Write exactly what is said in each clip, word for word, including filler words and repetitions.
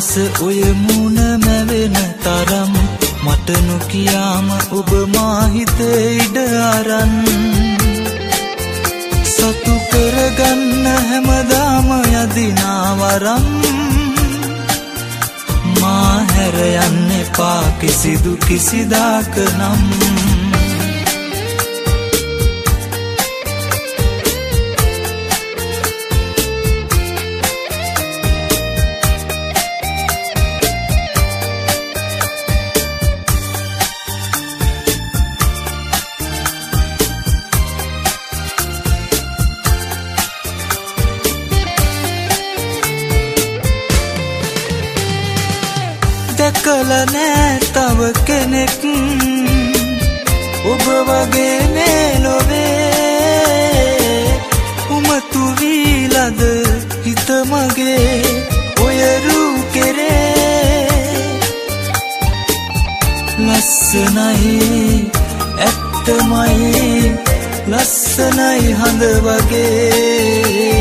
මදහස ඔය මුණ මැවෙන තරම් මට නොකියාම ඔබ මා හිතේ ඉඩ අරන් සතු කරගන්න හැමදාම යදිනා වරම් මා හැර යන්න එපා කිසිදු කිසිදාක නම් දැකල නෑ තව කෙනෙක් ඔබ වගේ මේ ලොවේ උමතු වීලද හිත මගේ ඔය රූ කෙරේ ලස්සනයි ඇත්තමයි ලස්සනයි හඳ වගේ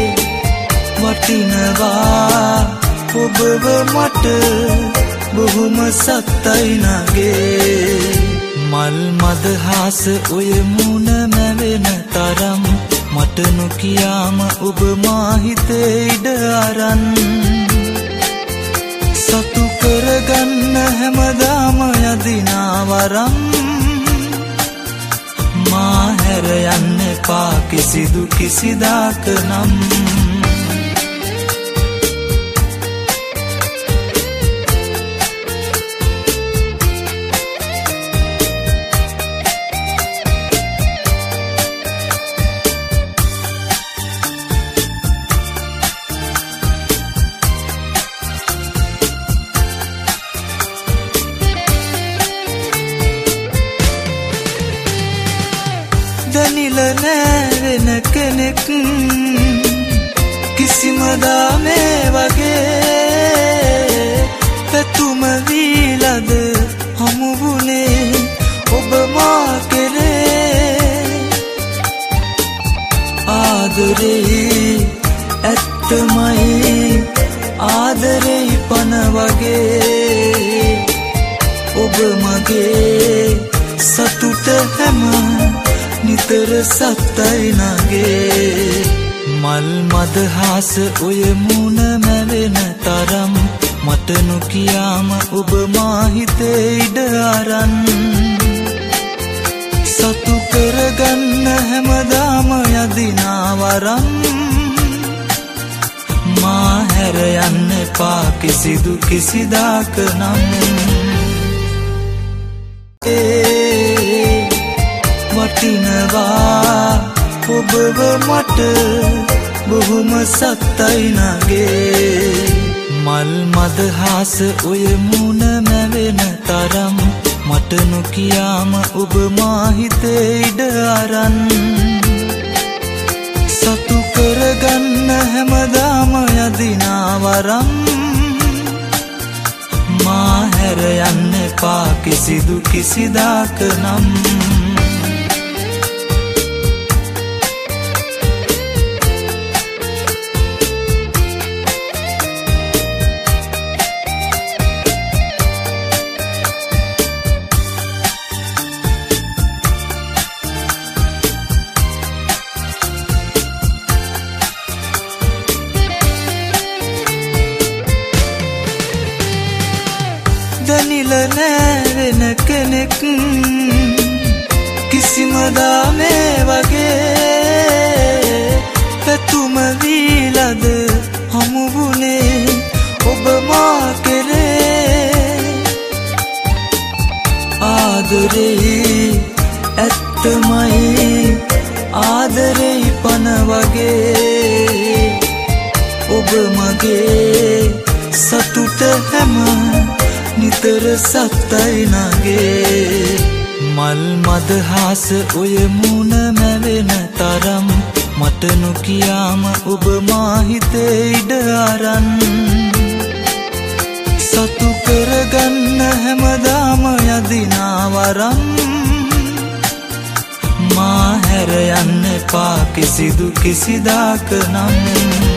වටිනවා ඔබව මට බොහොම සත්තයි නගේ මල් මදහස ඔය මුණ මැවෙන තරම් මට නොකියාම ඔබ මා හිතේ ඉඩ අරන් සතු කරගන්න හැමදාම යදිනා වරම් මා හැර යන්න එපා කිසිදු කිසිදාක නම් දැනිල නෑ වෙන කෙනෙක් කිසිම දාමේ වගේ පැතුම වීලද හමුුනේ ඔබ මා කෙරේ ආදරේ ඇත්තමයි ආදරේ පන වගේ ඔබ මගේ සතුට හැම නිතර සත්තයි නගේ මල් මදහස ඔය මුණ මැවෙන තරම් මට නොකියාම ඔබ මා හිතේ ඉඩ අරන් සතු කරගන්න හැමදාම යදිනා වරම් මා හැර යන්න එපා කිසිදු කිසිදාක නම් වටිනවා ඔබව මට බොහොම සත්තයි නගේ මල් මදහස ඔය මුණ මැවෙන තරම් මට නොකියාම ඔබ මා හිතේ ඉඩ අරන් සතු කරගන්න හැමදාම යදිනා වරම් මා හැර යන්න එපා කිසිදු කිසිදාක නම් දැනිල නෑ වෙන කෙනෙක් කිසිම දාමේ වගේ පැතුම වීලද හමුුනේ ඔබ මා කෙරේ ආදරේ ඇත්තමයි ආදරේ පන වගේ ඔබ මගේ සතුට හැම නිතර සත්තයි නගේ මල් මදහස ඔය මුණ මැවෙන තරම් මට නොකියාම ඔබ මා හිතේ ඉඩ අරන් සතු කරගන්න හැමදාම යදිනා වරම් මා හැර යන්න එපා කිසිදු කිසිදාක නම්